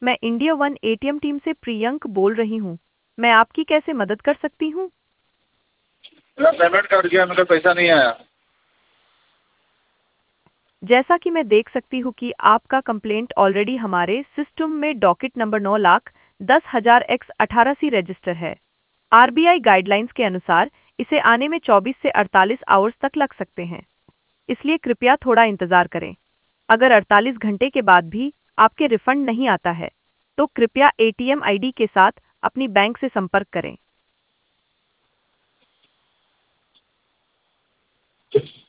मैं India one ATM team से प्रियंक बोल रही हूँ। मैं आपकी कैसे मदद कर सकती हूँ? मेरा पेमेंट कट गया, मेरा पैसा नहीं आया। जैसा कि मैं देख सकती हूँ कि आपका कंप्लेंट ऑलरेडी हमारे सिस्टम में डॉकेट नंबर 9,10,000X18 सी रजिस्टर है। आरबीआई गाइडलाइंस के अनुसार इसे आने में 24 से 48 आवर्स तक लग सकते हैं, इसलिए कृपया थोड़ा इंतजार करें। अगर 48 घंटे के बाद भी आपके रिफंड नहीं आता है, तो कृपया एटीएम आईडी के साथ अपनी बैंक से संपर्क करें।